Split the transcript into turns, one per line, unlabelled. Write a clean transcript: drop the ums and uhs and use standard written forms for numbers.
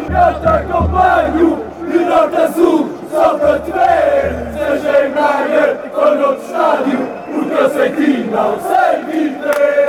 Miasta kompaniu, pilota SUV, sopra tver, sežej majer, konot stadiu, utro se klima u sajvite.